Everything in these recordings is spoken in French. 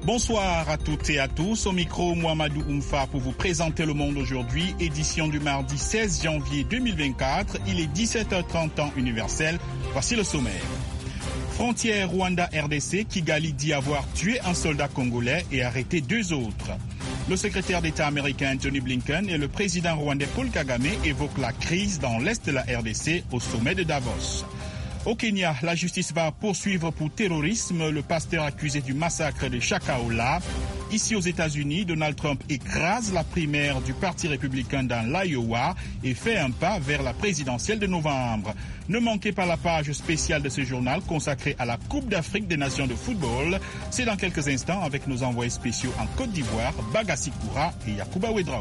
Bonsoir à toutes et à tous. Au micro, Mohamedou Oumfa pour vous présenter Le Monde aujourd'hui, édition du mardi 16 janvier 2024. Il est 17h30 temps universel. Voici le sommaire. Frontière Rwanda-RDC, Kigali dit avoir tué un soldat congolais et arrêté 2 autres. Le secrétaire d'État américain Anthony Blinken et le président rwandais Paul Kagame évoquent la crise dans l'est de la RDC au sommet de Davos. Au Kenya, la justice va poursuivre pour terrorisme le pasteur accusé du massacre de Shakahola. Ici aux États-Unis, Donald Trump écrase la primaire du Parti républicain dans l'Iowa et fait un pas vers la présidentielle de novembre. Ne manquez pas la page spéciale de ce journal consacrée à la Coupe d'Afrique des Nations de football. C'est dans quelques instants avec nos envoyés spéciaux en Côte d'Ivoire, Bagassi Koura et Yacouba Ouedraogo.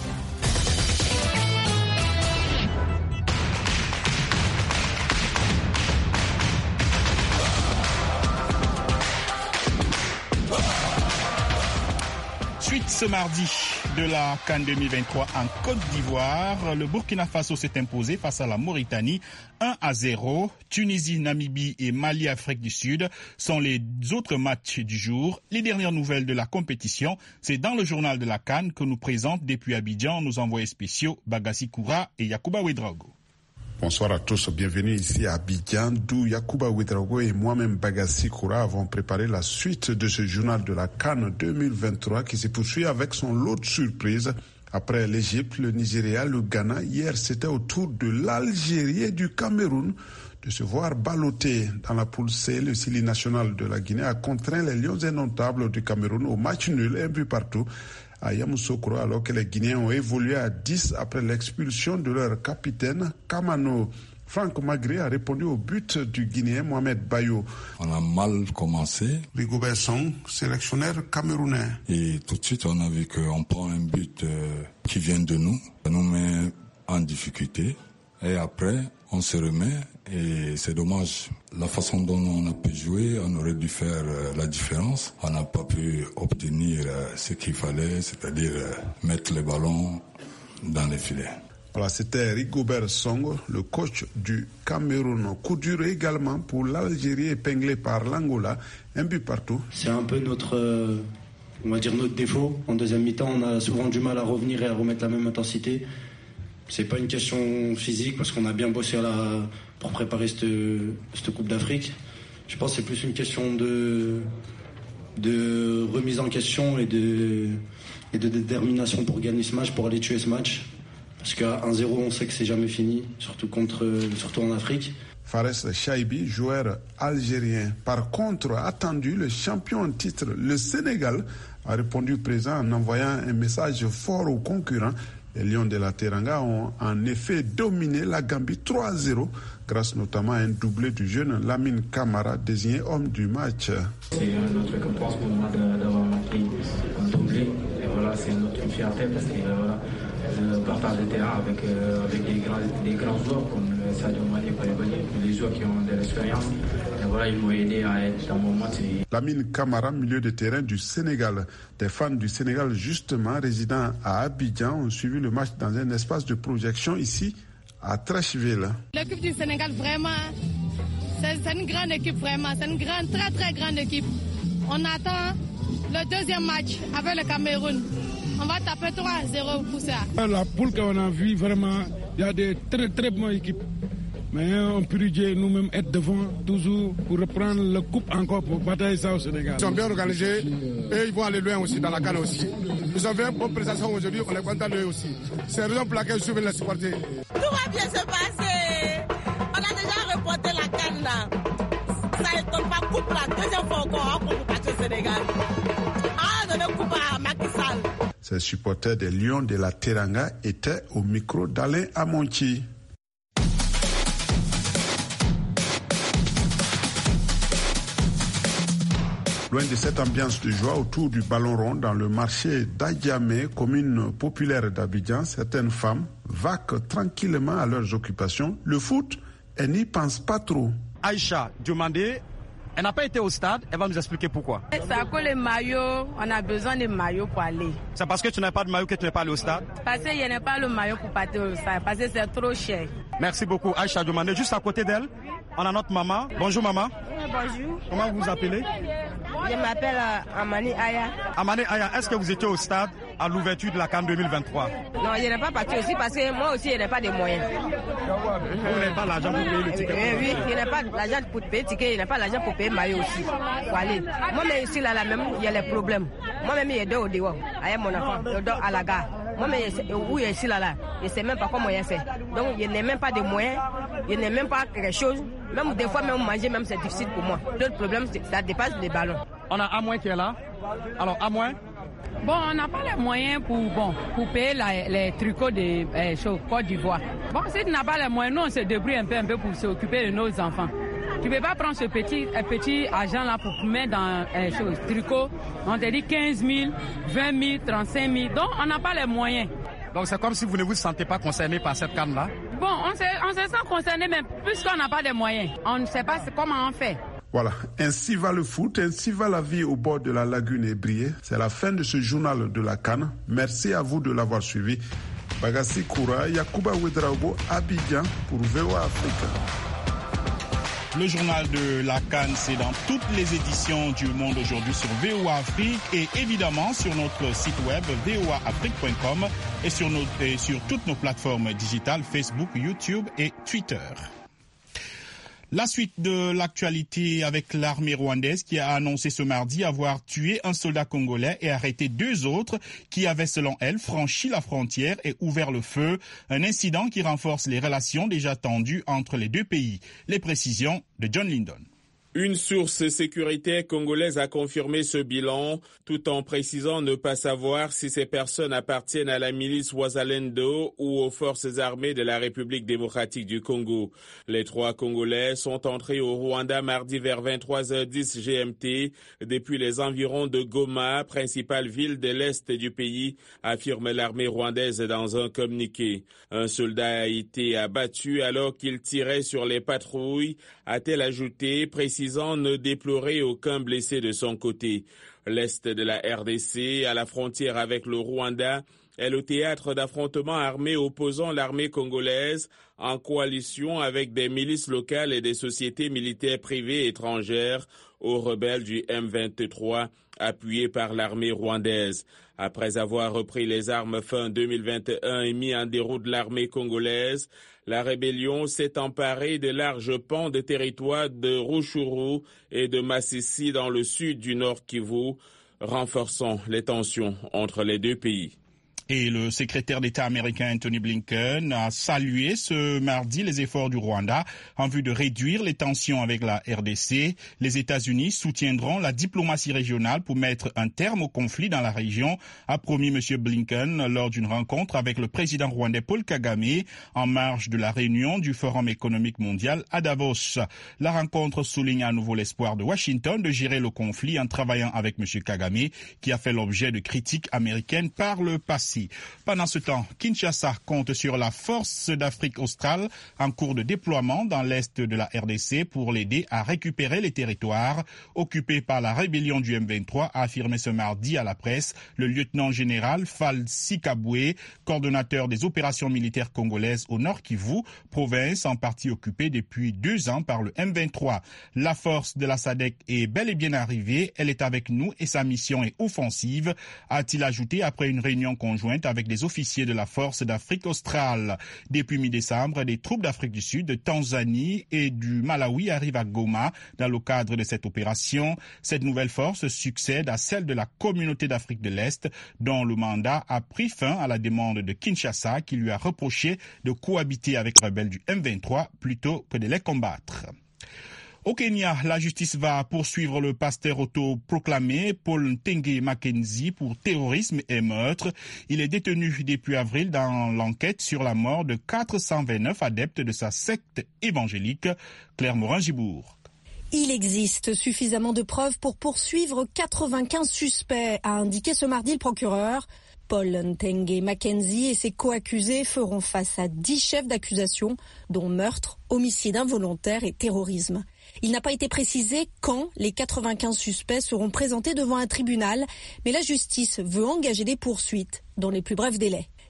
Suite ce mardi de la CAN 2023 en Côte d'Ivoire, le Burkina Faso s'est imposé face à la Mauritanie 1-0. Tunisie, Namibie et Mali, Afrique du Sud sont les autres matchs du jour. Les dernières nouvelles de la compétition, c'est dans le journal de la CAN que nous présentent depuis Abidjan nos envoyés spéciaux Bagassi Koura et Yacouba Ouedraogo. Bonsoir à tous, bienvenue ici à Abidjan, d'où Yacouba Ouedraogo et moi-même Bagassi Koura avons préparé la suite de ce journal de la CAN 2023 qui se poursuit avec son lot de surprises. Après l'Égypte, le Nigeria, le Ghana, hier c'était au tour de l'Algérie et du Cameroun de se voir balloter dans la poule C. Le Sili national de la Guinée a contraint les Lions indomptables du Cameroun au match nul, 1 but partout à Yamoussoukro, alors que les Guinéens ont évolué à 10 après l'expulsion de leur capitaine Kamano. Franck Magré a répondu au but du Guinéen Mohamed Bayo. On a mal commencé. Rigobert Song, sélectionneur camerounais. Et tout de suite, on a vu qu'on prend un but qui vient de nous. Ça nous met en difficulté. Et après, on se remet. Et c'est dommage. La façon dont on a pu jouer, on aurait dû faire la différence. On n'a pas pu obtenir ce qu'il fallait, c'est-à-dire mettre les ballons dans les filets. Voilà, c'était Rigobert Song, le coach du Cameroun. Coup dur également pour l'Algérie épinglée par l'Angola. 1 but partout. C'est un peu notre défaut. En deuxième mi-temps, on a souvent du mal à revenir et à remettre la même intensité. C'est pas une question physique parce qu'on a bien bossé pour préparer cette Coupe d'Afrique. Je pense que c'est plus une question de remise en question et de détermination pour gagner ce match, pour aller tuer ce match. Parce qu'à 1-0, on sait que c'est jamais fini, surtout en Afrique. Fares Chaibi, joueur algérien. Par contre, attendu, le champion en titre, le Sénégal, a répondu présent en envoyant un message fort aux concurrents. Les Lions de la Teranga ont en effet dominé la Gambie 3-0, grâce notamment à un doublé du jeune Lamine Camara, désigné homme du match. C'est notre récompense pour moi d'avoir marqué un doublé. Et voilà, c'est notre fierté parce que le partage de terrain avec des grands joueurs comme Sadio Mané, des joueurs qui ont de l'expérience. Et voilà, ils m'ont aidé à être dans mon match. Lamine Camara, milieu de terrain du Sénégal. Des fans du Sénégal, justement, résidant à Abidjan, ont suivi le match dans un espace de projection ici, à Trècheville. L'équipe du Sénégal, vraiment, c'est une grande équipe, vraiment. C'est une très, très grande équipe. On attend le deuxième match avec le Cameroun. On va taper 3-0 pour ça. La poule qu'on a vue, vraiment, il y a des très, très bonnes équipes. Mais on peut nous-mêmes être devant toujours pour reprendre la coupe encore pour batailler ça au Sénégal. Ils sont bien organisés et ils vont aller loin aussi dans la CAN aussi. Ils ont fait une bonne présentation aujourd'hui, on est content d'eux aussi. C'est la raison pour laquelle je suis venu les supporter. Tout va bien se passer. On a déjà reporté la CAN là. Ça étonne pas, coupe la deuxième fois encore pour battre le Sénégal. Ah, donner coupe à Macky Sall. Ces supporters des Lions de la Teranga étaient au micro d'Alain Amonti. Loin de cette ambiance de joie autour du ballon rond dans le marché d'Adjamé, commune populaire d'Abidjan, certaines femmes vaquent tranquillement à leurs occupations. Le foot, elles n'y pensent pas trop. Aïcha Diomandé, elle n'a pas été au stade, elle va nous expliquer pourquoi. C'est à cause des maillots, on a besoin de maillots pour aller. C'est parce que tu n'as pas de maillot que tu n'es pas allé au stade? Parce qu'il n'y a pas le maillot pour partir au stade, parce que c'est trop cher. Merci beaucoup Aïcha Diomandé. Juste à côté d'elle, on a notre maman. Bonjour maman. Bonjour. Comment vous vous appelez? Je m'appelle Amani Aya. Amani Aya, est-ce que vous étiez au stade à l'ouverture de la CAN 2023? Non, je n'ai pas parti aussi parce que moi aussi, je n'ai pas de moyens. Vous n'avez pas l'argent pour payer le ticket? Oui, je n'ai pas l'argent pour payer le ticket, je n'ai pas l'argent pour payer le maillot aussi. Pour aller. Moi-même ici, là même, il y a les problèmes. Moi-même, il y a au dehors. Avec mon enfant, je dors à la gare. Moi-même, où je suis là, je ne sais même pas comment je fais. Donc, je n'ai même pas de moyens, je n'ai même pas quelque chose. Même des fois, même manger, même c'est difficile pour moi. L'autre problème, ça dépasse les ballons. On a Amoin qui est là. Alors, Amoin? Bon, on n'a pas les moyens pour payer les tricots de Côte d'Ivoire. Bon, si tu n'as pas les moyens, nous, on se débrouille un peu pour s'occuper de nos enfants. Tu ne peux pas prendre ce petit argent-là pour mettre dans tricot. On te dit 15 000, 20 000, 35 000. Donc, on n'a pas les moyens. Donc, c'est comme si vous ne vous sentez pas concerné par cette canne-là? Bon, on se sent concerné, mais puisqu'on n'a pas de moyens, on ne sait pas comment on fait. Voilà, ainsi va le foot, ainsi va la vie au bord de la lagune ébriée. C'est la fin de ce journal de la CAN. Merci à vous de l'avoir suivi. Bagassi Koura, Yacouba Ouedraogo, Abidjan pour VOA Afrique. Le journal de la CAN, c'est dans toutes les éditions du Monde aujourd'hui sur VOA Afrique et évidemment sur notre site web voaafrique.com et sur toutes nos plateformes digitales Facebook, YouTube et Twitter. La suite de l'actualité avec l'armée rwandaise qui a annoncé ce mardi avoir tué un soldat congolais et arrêté 2 autres qui avaient, selon elle, franchi la frontière et ouvert le feu. Un incident qui renforce les relations déjà tendues entre les 2 pays. Les précisions de John Lindon. Une source sécuritaire congolaise a confirmé ce bilan, tout en précisant ne pas savoir si ces personnes appartiennent à la milice Wazalendo ou aux forces armées de la République démocratique du Congo. Les 3 Congolais sont entrés au Rwanda mardi vers 23h10 GMT depuis les environs de Goma, principale ville de l'Est du pays, affirme l'armée rwandaise dans un communiqué. Un soldat a été abattu alors qu'il tirait sur les patrouilles, a-t-elle ajouté, précisant ne déplorer aucun blessé de son côté. L'Est de la RDC, à la frontière avec le Rwanda, est le théâtre d'affrontements armés opposant l'armée congolaise en coalition avec des milices locales et des sociétés militaires privées étrangères aux rebelles du M23 appuyés par l'armée rwandaise. Après avoir repris les armes fin 2021 et mis en déroute l'armée congolaise, la rébellion s'est emparée de larges pans de territoire de Rutshuru et de Masisi dans le sud du Nord Kivu, renforçant les tensions entre les 2 pays. Et le secrétaire d'État américain Anthony Blinken a salué ce mardi les efforts du Rwanda en vue de réduire les tensions avec la RDC. Les États-Unis soutiendront la diplomatie régionale pour mettre un terme au conflit dans la région, a promis M. Blinken lors d'une rencontre avec le président rwandais Paul Kagame en marge de la réunion du Forum économique mondial à Davos. La rencontre souligne à nouveau l'espoir de Washington de gérer le conflit en travaillant avec M. Kagame, qui a fait l'objet de critiques américaines par le passé. Pendant ce temps, Kinshasa compte sur la force d'Afrique australe en cours de déploiement dans l'est de la RDC pour l'aider à récupérer les territoires occupés par la rébellion du M23, a affirmé ce mardi à la presse le lieutenant-général Fall Sikabwe, coordonnateur des opérations militaires congolaises au Nord Kivu, province en partie occupée depuis 2 ans par le M23. La force de la SADC est bel et bien arrivée, elle est avec nous et sa mission est offensive, a-t-il ajouté après une réunion conjointe avec des officiers de la force d'Afrique australe. Depuis mi-décembre, des troupes d'Afrique du Sud, de Tanzanie et du Malawi arrivent à Goma dans le cadre de cette opération. Cette nouvelle force succède à celle de la communauté d'Afrique de l'Est, dont le mandat a pris fin à la demande de Kinshasa qui lui a reproché de cohabiter avec les rebelles du M23 plutôt que de les combattre. Au Kenya, la justice va poursuivre le pasteur autoproclamé Paul Ntenge Mackenzie pour terrorisme et meurtre. Il est détenu depuis avril dans l'enquête sur la mort de 429 adeptes de sa secte évangélique. Claire Morin-Gibourg. Il existe suffisamment de preuves pour poursuivre 95 suspects, a indiqué ce mardi le procureur. Paul Ntenge Mackenzie et ses co-accusés feront face à 10 chefs d'accusation, dont meurtre, homicide involontaire et terrorisme. Il n'a pas été précisé quand les 95 suspects seront présentés devant un tribunal, mais la justice veut engager des poursuites dans les plus brefs délais.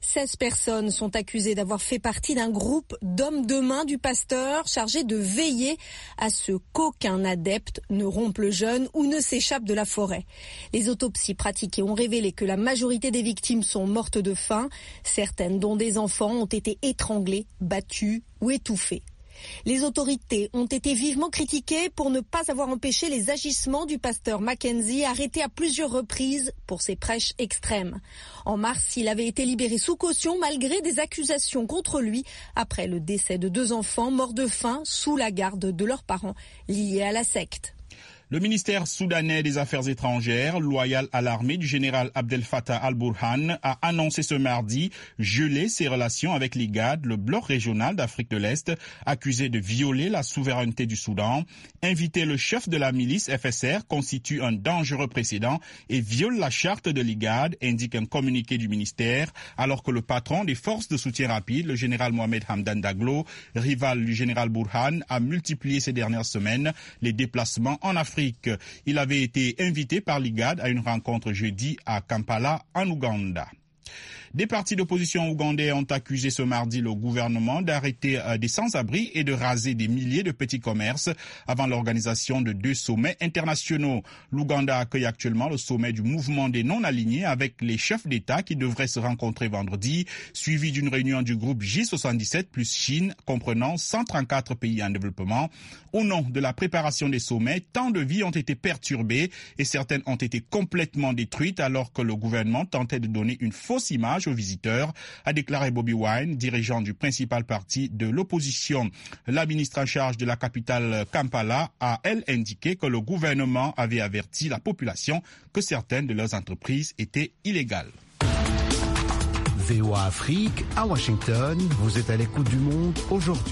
16 personnes sont accusées d'avoir fait partie d'un groupe d'hommes de main du pasteur chargé de veiller à ce qu'aucun adepte ne rompe le jeûne ou ne s'échappe de la forêt. Les autopsies pratiquées ont révélé que la majorité des victimes sont mortes de faim. Certaines, dont des enfants, ont été étranglées, battues ou étouffées. Les autorités ont été vivement critiquées pour ne pas avoir empêché les agissements du pasteur Mackenzie, arrêté à plusieurs reprises pour ses prêches extrêmes. En mars, il avait été libéré sous caution malgré des accusations contre lui après le décès de 2 enfants morts de faim sous la garde de leurs parents liés à la secte. Le ministère soudanais des Affaires étrangères, loyal à l'armée du général Abdel Fattah al-Burhan, a annoncé ce mardi geler ses relations avec l'IGAD, le bloc régional d'Afrique de l'Est, accusé de violer la souveraineté du Soudan. Inviter le chef de la milice FSR constitue un dangereux précédent et viole la charte de l'IGAD, indique un communiqué du ministère, alors que le patron des forces de soutien rapide, le général Mohamed Hamdan Daglo, rival du général Burhan, a multiplié ces dernières semaines les déplacements en Afrique. Il avait été invité par l'IGAD à une rencontre jeudi à Kampala, en Ouganda. Des partis d'opposition ougandais ont accusé ce mardi le gouvernement d'arrêter des sans-abri et de raser des milliers de petits commerces avant l'organisation de 2 sommets internationaux. L'Ouganda accueille actuellement le sommet du mouvement des non-alignés avec les chefs d'État qui devraient se rencontrer vendredi, suivi d'une réunion du groupe J77 plus Chine, comprenant 134 pays en développement. Au nom de la préparation des sommets, tant de vies ont été perturbées et certaines ont été complètement détruites alors que le gouvernement tentait de donner une fausse image aux visiteurs, a déclaré Bobby Wine, dirigeant du principal parti de l'opposition. La ministre en charge de la capitale Kampala a, elle, indiqué que le gouvernement avait averti la population que certaines de leurs entreprises étaient illégales. VOA Afrique, à Washington, vous êtes à l'écoute du monde aujourd'hui.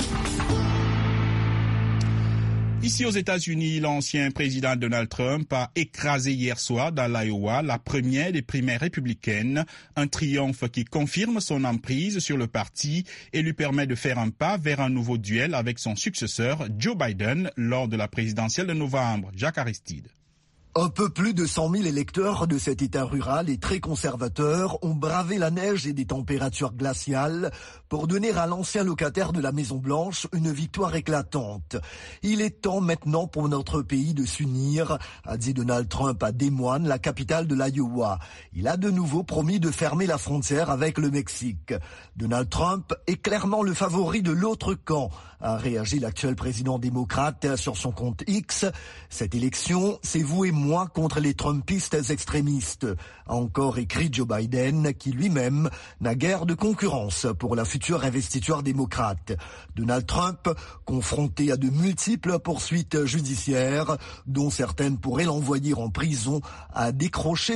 Ici aux États-Unis, l'ancien président Donald Trump a écrasé hier soir dans l'Iowa la première des primaires républicaines, un triomphe qui confirme son emprise sur le parti et lui permet de faire un pas vers un nouveau duel avec son successeur Joe Biden lors de la présidentielle de novembre. Jacques Aristide. Un peu plus de 100 000 électeurs de cet État rural et très conservateur ont bravé la neige et des températures glaciales pour donner à l'ancien locataire de la Maison-Blanche une victoire éclatante. Il est temps maintenant pour notre pays de s'unir, a dit Donald Trump à Des Moines, la capitale de l'Iowa. Il a de nouveau promis de fermer la frontière avec le Mexique. Donald Trump est clairement le favori de l'autre camp, a réagi l'actuel président démocrate sur son compte X. Cette élection, c'est vous et moi contre les Trumpistes extrémistes, a encore écrit Joe Biden, qui lui-même n'a guère de concurrence pour la future investiture démocrate. Donald Trump, confronté à de multiples poursuites judiciaires, dont certaines pourraient l'envoyer en prison, a décroché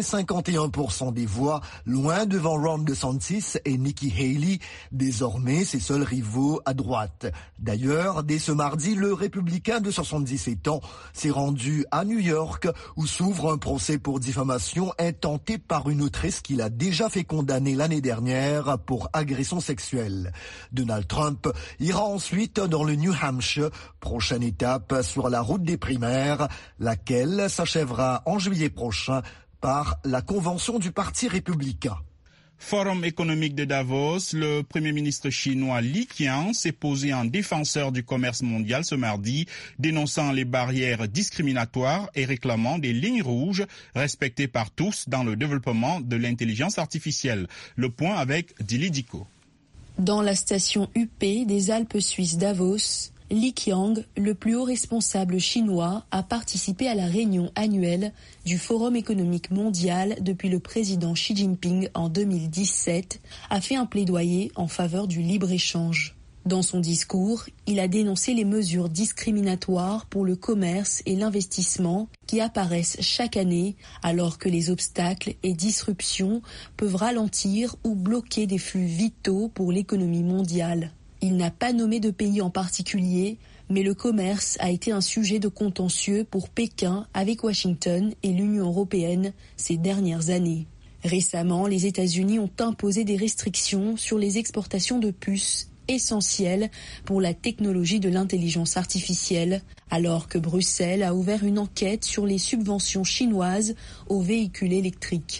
51% des voix, loin devant Ron DeSantis et Nikki Haley, désormais ses seuls rivaux à droite. D'ailleurs, dès ce mardi, le républicain de 77 ans s'est rendu à New York, où s'ouvre un procès pour diffamation intenté par une autrice qu'il a déjà fait condamner l'année dernière pour agression sexuelle. Donald Trump ira ensuite dans le New Hampshire, prochaine étape sur la route des primaires, laquelle s'achèvera en juillet prochain par la convention du Parti républicain. Forum économique de Davos, le Premier ministre chinois Li Qiang s'est posé en défenseur du commerce mondial ce mardi, dénonçant les barrières discriminatoires et réclamant des lignes rouges respectées par tous dans le développement de l'intelligence artificielle. Le point avec Dili Diko. Dans la station UP des Alpes suisses Davos, Li Qiang, le plus haut responsable chinois, a participé à la réunion annuelle du Forum économique mondial depuis le président Xi Jinping en 2017, a fait un plaidoyer en faveur du libre-échange. Dans son discours, il a dénoncé les mesures discriminatoires pour le commerce et l'investissement qui apparaissent chaque année alors que les obstacles et disruptions peuvent ralentir ou bloquer des flux vitaux pour l'économie mondiale. Il n'a pas nommé de pays en particulier, mais le commerce a été un sujet de contentieux pour Pékin avec Washington et l'Union européenne ces dernières années. Récemment, les États-Unis ont imposé des restrictions sur les exportations de puces essentielles pour la technologie de l'intelligence artificielle, alors que Bruxelles a ouvert une enquête sur les subventions chinoises aux véhicules électriques.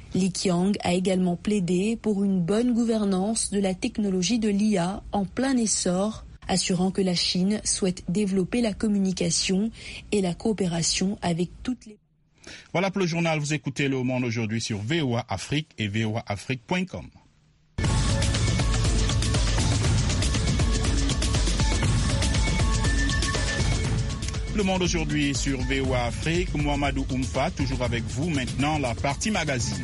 Li Qiang a également plaidé pour une bonne gouvernance de la technologie de l'IA en plein essor, assurant que la Chine souhaite développer la communication et la coopération avec toutes les... Voilà pour le journal, vous écoutez Le Monde aujourd'hui sur VOA Afrique et voaafrique.com. Le Monde aujourd'hui sur VOA Afrique, Mouamadou Oumfa, toujours avec vous. Maintenant, la partie magazine.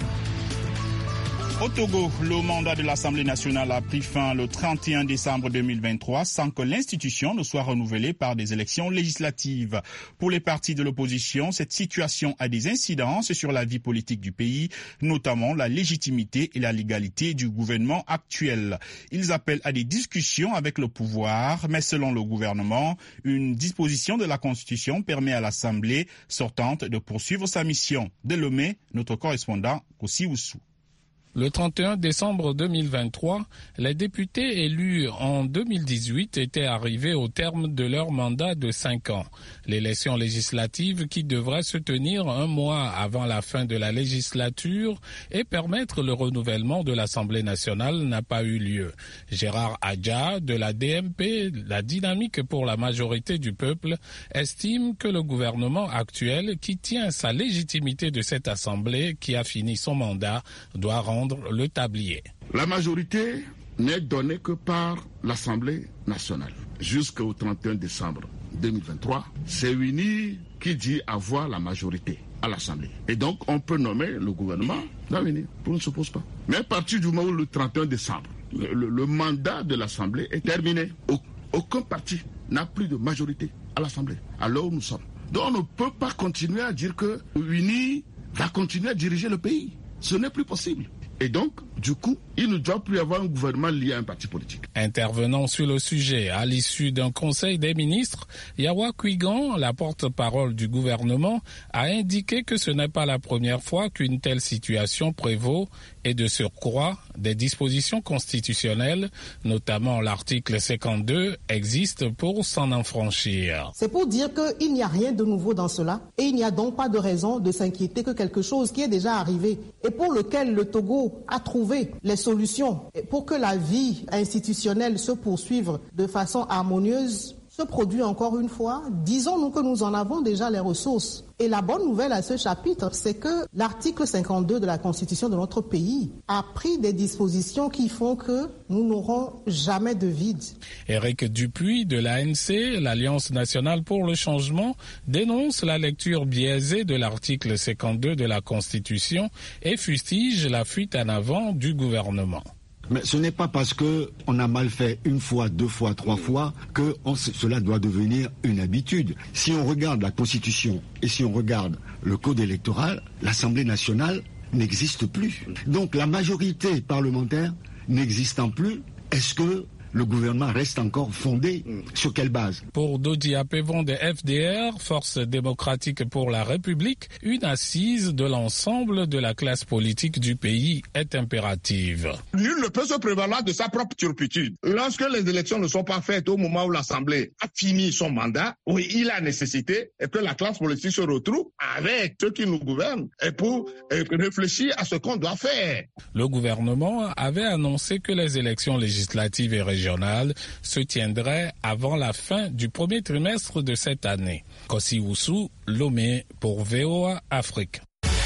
Au Togo, le mandat de l'Assemblée nationale a pris fin le 31 décembre 2023 sans que l'institution ne soit renouvelée par des élections législatives. Pour les partis de l'opposition, cette situation a des incidences sur la vie politique du pays, notamment la légitimité et la légalité du gouvernement actuel. Ils appellent à des discussions avec le pouvoir, mais selon le gouvernement, une disposition de la Constitution permet à l'Assemblée sortante de poursuivre sa mission. De Lomé, notre correspondant Kossi Oussou. Le 31 décembre 2023, les députés élus en 2018 étaient arrivés au terme de leur mandat de 5 ans. L'élection législative qui devrait se tenir un mois avant la fin de la législature et permettre le renouvellement de l'Assemblée nationale n'a pas eu lieu. Gérard Adja de la DMP, la Dynamique pour la majorité du peuple, estime que le gouvernement actuel qui tient sa légitimité de cette Assemblée qui a fini son mandat doit rendre le tablier. La majorité n'est donnée que par l'Assemblée nationale. Jusqu'au 31 décembre 2023, c'est UNI qui dit avoir la majorité à l'Assemblée. Et donc, on peut nommer le gouvernement d'avenir. On ne s'oppose pas. Mais à partir du moment où le 31 décembre, le mandat de l'Assemblée est terminé, aucun parti n'a plus de majorité à l'Assemblée. Alors nous sommes. Donc, on ne peut pas continuer à dire que UNI va continuer à diriger le pays. Ce n'est plus possible. Et donc, du coup, il ne doit plus y avoir un gouvernement lié à un parti politique. Intervenant sur le sujet à l'issue d'un conseil des ministres, Yawa Kwigan, la porte-parole du gouvernement, a indiqué que ce n'est pas la première fois qu'une telle situation prévaut et de surcroît, des dispositions constitutionnelles, notamment l'article 52, existent pour s'en affranchir. C'est pour dire qu'il n'y a rien de nouveau dans cela et il n'y a donc pas de raison de s'inquiéter que quelque chose qui est déjà arrivé et pour lequel le Togo a trouvé les solutions pour que la vie institutionnelle se poursuive de façon harmonieuse se produit encore une fois. Disons-nous que nous en avons déjà les ressources. Et la bonne nouvelle à ce chapitre, c'est que l'article 52 de la Constitution de notre pays a pris des dispositions qui font que nous n'aurons jamais de vide. Éric Dupuis de l'ANC, l'Alliance nationale pour le changement, dénonce la lecture biaisée de l'article 52 de la Constitution et fustige la fuite en avant du gouvernement. Mais ce n'est pas parce qu'on a mal fait une fois, deux fois, trois fois que cela doit devenir une habitude. Si on regarde la Constitution et si on regarde le Code électoral, l'Assemblée nationale n'existe plus. Donc la majorité parlementaire n'existant plus, est-ce que le gouvernement reste encore fondé sur quelle base? Pour Dodi Apevon de FDR, Force démocratique pour la République, une assise de l'ensemble de la classe politique du pays est impérative. Nul ne peut se prévaloir de sa propre turpitude. Lorsque les élections ne sont pas faites au moment où l'Assemblée a fini son mandat, oui, il a nécessité que la classe politique se retrouve avec ceux qui nous gouvernent et pour réfléchir à ce qu'on doit faire. Le gouvernement avait annoncé que les élections législatives et régionales se tiendrait avant la fin du premier trimestre de cette année. Kossi Oussou, Lomé pour VOA Afrique.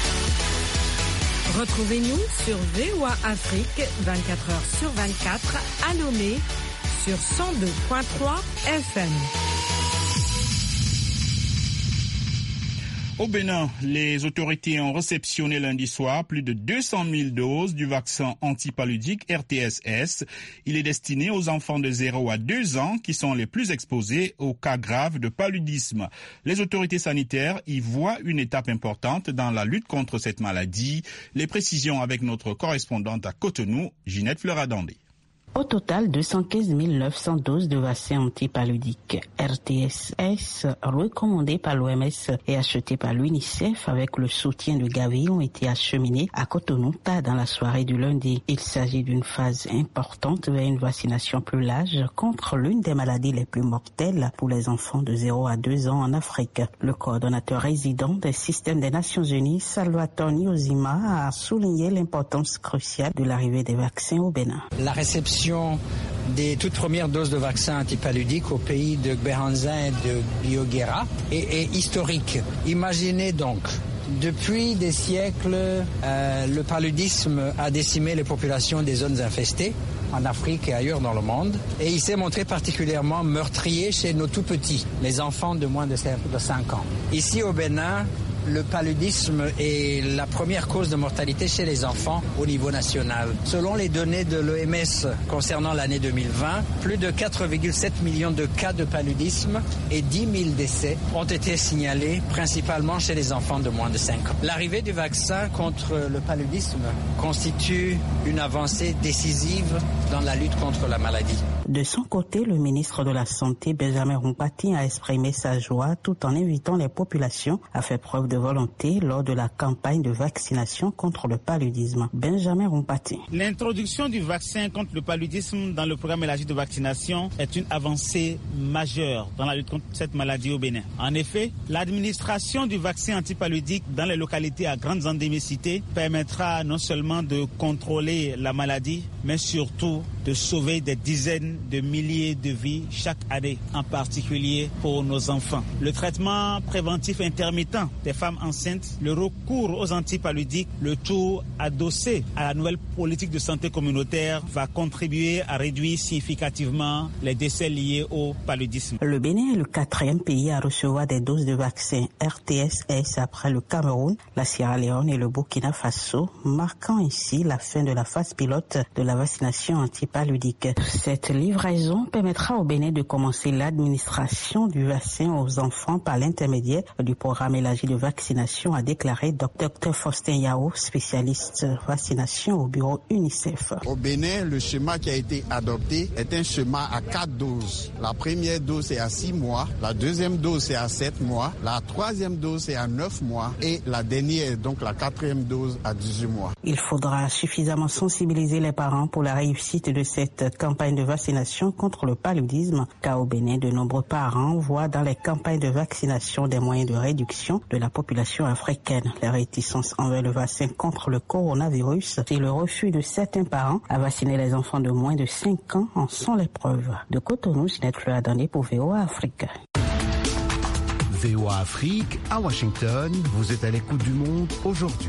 Retrouvez-nous sur VOA Afrique 24h sur 24 à Lomé sur 102.3 FM. Au Bénin, les autorités ont réceptionné lundi soir plus de 200 000 doses du vaccin antipaludique RTS-S. Il est destiné aux enfants de 0 à 2 ans qui sont les plus exposés aux cas graves de paludisme. Les autorités sanitaires y voient une étape importante dans la lutte contre cette maladie. Les précisions avec notre correspondante à Cotonou, Ginette Fleuradandé. Au total, 215 900 doses de vaccins antipaludiques RTS-S recommandés par l'OMS et achetés par l'UNICEF avec le soutien de Gavi ont été acheminés à Cotonou dans la soirée du lundi. Il s'agit d'une phase importante vers une vaccination plus large contre l'une des maladies les plus mortelles pour les enfants de 0 à 2 ans en Afrique. Le coordonnateur résident des systèmes des Nations Unies, Salvatore Nyozima, a souligné l'importance cruciale de l'arrivée des vaccins au Bénin. La réception des toutes premières doses de vaccins antipaludiques au pays de Gberanzin et de Bioguera est historique. Imaginez donc, depuis des siècles, le paludisme a décimé les populations des zones infestées en Afrique et ailleurs dans le monde. Et il s'est montré particulièrement meurtrier chez nos tout-petits, les enfants de moins de 5 ans. Ici au Bénin, le paludisme est la première cause de mortalité chez les enfants au niveau national. Selon les données de l'OMS concernant l'année 2020, plus de 4,7 millions de cas de paludisme et 10 000 décès ont été signalés, principalement chez les enfants de moins de 5 ans. L'arrivée du vaccin contre le paludisme constitue une avancée décisive dans la lutte contre la maladie. De son côté, le ministre de la Santé, Benjamin Rumpati, a exprimé sa joie tout en invitant les populations à faire preuve de volonté lors de la campagne de vaccination contre le paludisme. Benjamin Rumpati. L'introduction du vaccin contre le paludisme dans le programme élargi de vaccination est une avancée majeure dans la lutte contre cette maladie au Bénin. En effet, l'administration du vaccin antipaludique dans les localités à grandes endémicités permettra non seulement de contrôler la maladie, mais surtout de sauver des dizaines de milliers de vies chaque année, en particulier pour nos enfants. Le traitement préventif intermittent des femmes enceintes, le recours aux antipaludiques, le tout adossé à la nouvelle politique de santé communautaire va contribuer à réduire significativement les décès liés au paludisme. Le Bénin est le 4e pays à recevoir des doses de vaccins RTS-S après le Cameroun, la Sierra Leone et le Burkina Faso, marquant ainsi la fin de la phase pilote de la vaccination antipaludique. Cette livraison permettra au Bénin de commencer l'administration du vaccin aux enfants par l'intermédiaire du programme élargi de vaccination, a déclaré Dr Faustin Yao, spécialiste vaccination au bureau UNICEF. Au Bénin, le schéma qui a été adopté est un schéma à 4 doses. La première dose est à 6 mois, la deuxième dose est à 7 mois, la troisième dose est à 9 mois et la dernière, donc la 4e dose, à 18 mois. Il faudra suffisamment sensibiliser les parents pour la réussite de cette campagne de vaccination contre le paludisme, car au Bénin, de nombreux parents voient dans les campagnes de vaccination des moyens de réduction de la population africaine. Les réticences envers le vaccin contre le coronavirus et le refus de certains parents à vacciner les enfants de moins de 5 ans en sont les preuves. De Cotonou, Ginette Fleur-Adandé pour VOA Afrique. VOA Afrique, à Washington, vous êtes à l'écoute du monde aujourd'hui.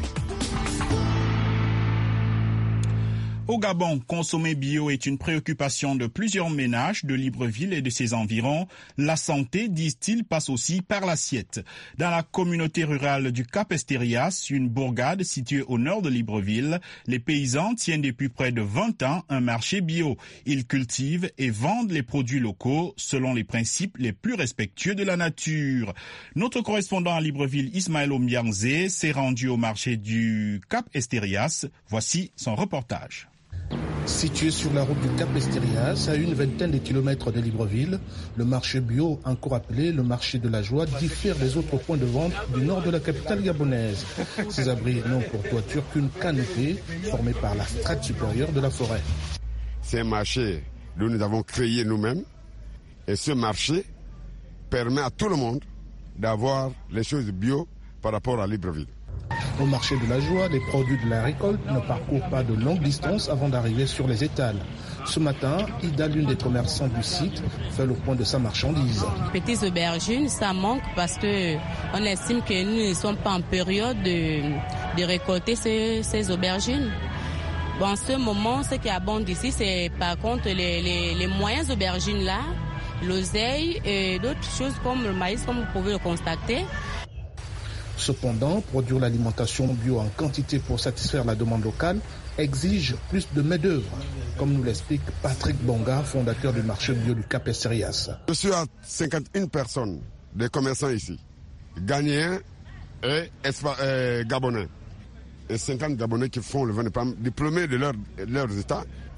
Au Gabon, consommer bio est une préoccupation de plusieurs ménages de Libreville et de ses environs. La santé, disent-ils, passe aussi par l'assiette. Dans la communauté rurale du Cap Esterias, une bourgade située au nord de Libreville, les paysans tiennent depuis près de 20 ans un marché bio. Ils cultivent et vendent les produits locaux selon les principes les plus respectueux de la nature. Notre correspondant à Libreville, Ismaël Ombianzé, s'est rendu au marché du Cap Esterias. Voici son reportage. Situé sur la route du Cap Esterias, à une vingtaine de kilomètres de Libreville, le marché bio, encore appelé le marché de la joie, diffère des autres points de vente du nord de la capitale gabonaise. Ces abris n'ont pour toiture qu'une canopée formée par la strate supérieure de la forêt. C'est un marché que nous avons créé nous-mêmes et ce marché permet à tout le monde d'avoir les choses bio par rapport à Libreville. Au marché de la joie, les produits de la récolte ne parcourent pas de longues distances avant d'arriver sur les étals. Ce matin, Ida, l'une des commerçants du site, fait le point de sa marchandise. Petites aubergines, ça manque parce qu'on estime que nous ne sommes pas en période de récolter ces aubergines. Bon, en ce moment, ce qui abonde ici, c'est par contre les moyennes aubergines là, l'oseille et d'autres choses comme le maïs, comme vous pouvez le constater. Cependant, produire l'alimentation bio en quantité pour satisfaire la demande locale exige plus de main-d'œuvre, comme nous l'explique Patrick Bonga, fondateur du marché bio du Cap Esterias. Je suis à 51 personnes, des commerçants ici, Ghanéens et Gabonais. Et 50 Gabonais qui font le vin de palme, diplômés de leurs États,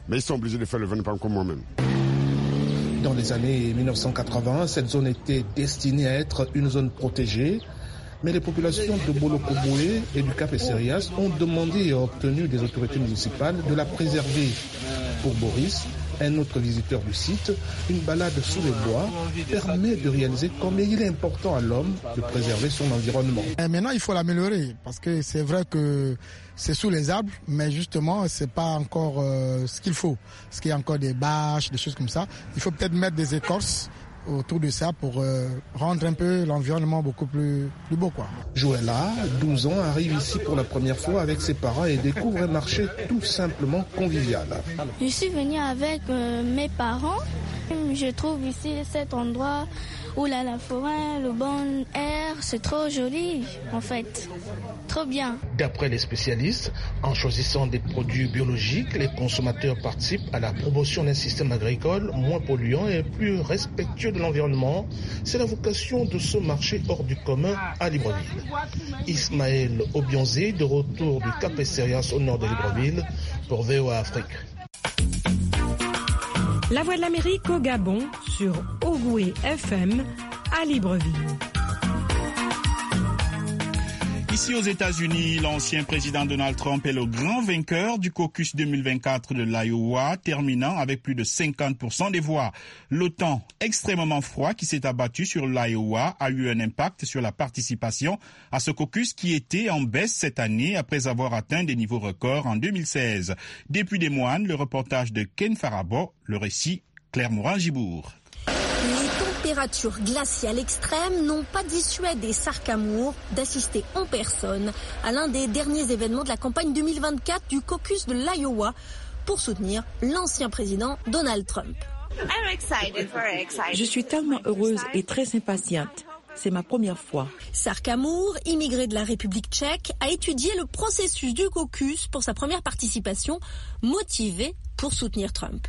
Mais ils sont obligés de faire le 20 comme moi-même. Dans les années 1980, cette zone était destinée à être une zone protégée. Mais les populations de Bolo-Koboé et du Cap-Esserias ont demandé et obtenu des autorités municipales de la préserver. Pour Boris, un autre visiteur du site, une balade sous les bois permet de réaliser combien il est important à l'homme de préserver son environnement. Et maintenant, il faut l'améliorer parce que c'est vrai que c'est sous les arbres, mais justement, c'est pas encore ce qu'il faut. Parce qu'il y a encore des bâches, des choses comme ça. Il faut peut-être mettre des écorces autour de ça pour rendre un peu l'environnement beaucoup plus beau, quoi. Joëlla, 12 ans, arrive ici pour la première fois avec ses parents et découvre un marché tout simplement convivial. Je suis venue avec mes parents. Je trouve ici cet endroit où là, la forêt, le bon air, c'est trop joli en fait. Trop bien. D'après les spécialistes, en choisissant des produits biologiques, les consommateurs participent à la promotion d'un système agricole moins polluant et plus respectueux de l'environnement. C'est la vocation de ce marché hors du commun à Libreville. Ismaël Obionzé, de retour du Cap-Esserias au nord de Libreville, pour VOA Afrique. La Voix de l'Amérique au Gabon sur Ogoué FM à Libreville. Ici aux États-Unis, l'ancien président Donald Trump est le grand vainqueur du caucus 2024 de l'Iowa, terminant avec plus de 50% des voix. Le temps extrêmement froid qui s'est abattu sur l'Iowa a eu un impact sur la participation à ce caucus qui était en baisse cette année après avoir atteint des niveaux records en 2016. Depuis Des Moines, le reportage de Ken Farabo, le récit Claire Morin-Gibourg. Les températures glaciales extrêmes n'ont pas dissuadé Sarkamour d'assister en personne à l'un des derniers événements de la campagne 2024 du caucus de l'Iowa pour soutenir l'ancien président Donald Trump. Je suis tellement heureuse et très impatiente. C'est ma première fois. Sarkamour, immigré de la République tchèque, a étudié le processus du caucus pour sa première participation, motivé pour soutenir Trump.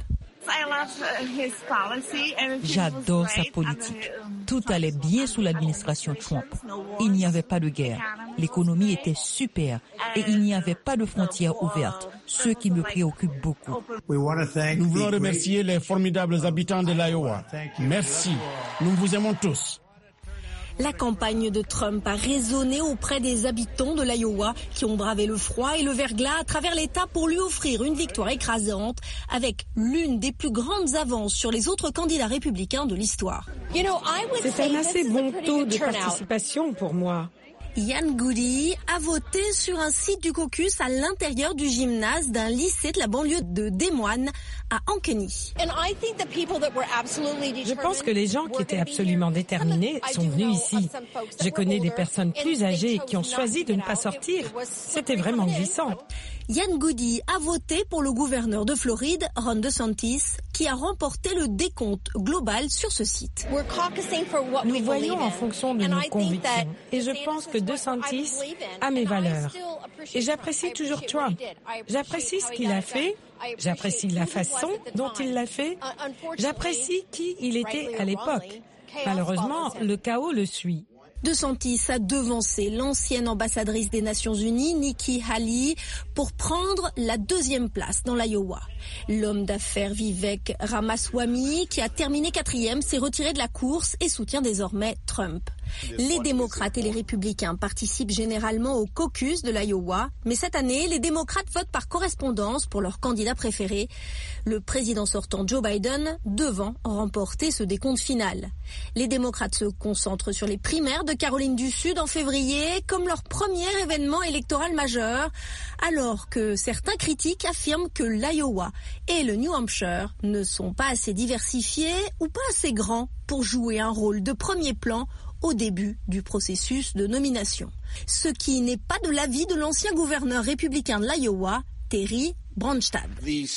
J'adore sa politique. Tout allait bien sous l'administration Trump. Il n'y avait pas de guerre. L'économie était super et il n'y avait pas de frontières ouvertes, ce qui me préoccupe beaucoup. Nous voulons remercier les formidables habitants de l'Iowa. Merci. Nous vous aimons tous. La campagne de Trump a résonné auprès des habitants de l'Iowa qui ont bravé le froid et le verglas à travers l'État pour lui offrir une victoire écrasante avec l'une des plus grandes avances sur les autres candidats républicains de l'histoire. C'est un assez bon taux de participation pour moi. Yann Goody a voté sur un site du caucus à l'intérieur du gymnase d'un lycée de la banlieue de Des Moines à Ankeny. Je pense que les gens qui étaient absolument déterminés sont venus ici. Je connais des personnes plus âgées qui ont choisi de ne pas sortir. C'était vraiment glissant. Yann Goody a voté pour le gouverneur de Floride, Ron DeSantis, qui a remporté le décompte global sur ce site. Nous voyons en fonction de nos convictions et je pense que DeSantis a mes valeurs. Et j'apprécie toujours Trump. J'apprécie ce qu'il a fait, j'apprécie la façon dont il l'a fait, j'apprécie qui il était à l'époque. Malheureusement, le chaos le suit. DeSantis a devancé l'ancienne ambassadrice des Nations Unies, Nikki Haley, pour prendre la 2e place dans l'Iowa. L'homme d'affaires Vivek Ramaswamy, qui a terminé 4e, s'est retiré de la course et soutient désormais Trump. Les démocrates et les républicains participent généralement au caucus de l'Iowa, mais cette année, les démocrates votent par correspondance pour leur candidat préféré, le président sortant Joe Biden, devant remporter ce décompte final. Les démocrates se concentrent sur les primaires de Caroline du Sud en février comme leur premier événement électoral majeur, alors que certains critiques affirment que l'Iowa et le New Hampshire ne sont pas assez diversifiés ou pas assez grands pour jouer un rôle de premier plan au début du processus de nomination. Ce qui n'est pas de l'avis de l'ancien gouverneur républicain de l'Iowa, Terry Branstad.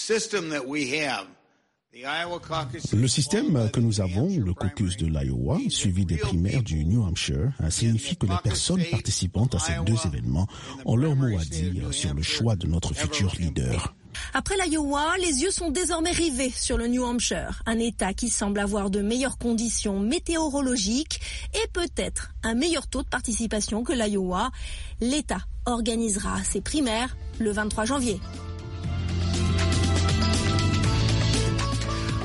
Le système que nous avons, le caucus de l'Iowa, suivi des primaires du New Hampshire, signifie que les personnes participantes à ces deux événements ont leur mot à dire sur le choix de notre futur leader. Après l'Iowa, les yeux sont désormais rivés sur le New Hampshire, un État qui semble avoir de meilleures conditions météorologiques et peut-être un meilleur taux de participation que l'Iowa. L'État organisera ses primaires le 23 janvier.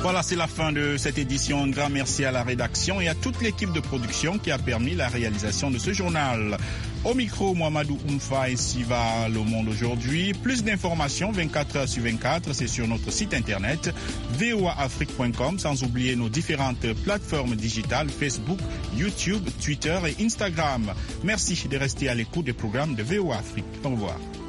Voilà, c'est la fin de cette édition. Un grand merci à la rédaction et à toute l'équipe de production qui a permis la réalisation de ce journal. Au micro, Mouamadou Oumfa et Siva Le Monde aujourd'hui. Plus d'informations 24 heures sur 24, c'est sur notre site internet voaafrique.com, sans oublier nos différentes plateformes digitales Facebook, YouTube, Twitter et Instagram. Merci de rester à l'écoute des programmes de VOA Afrique. Au revoir.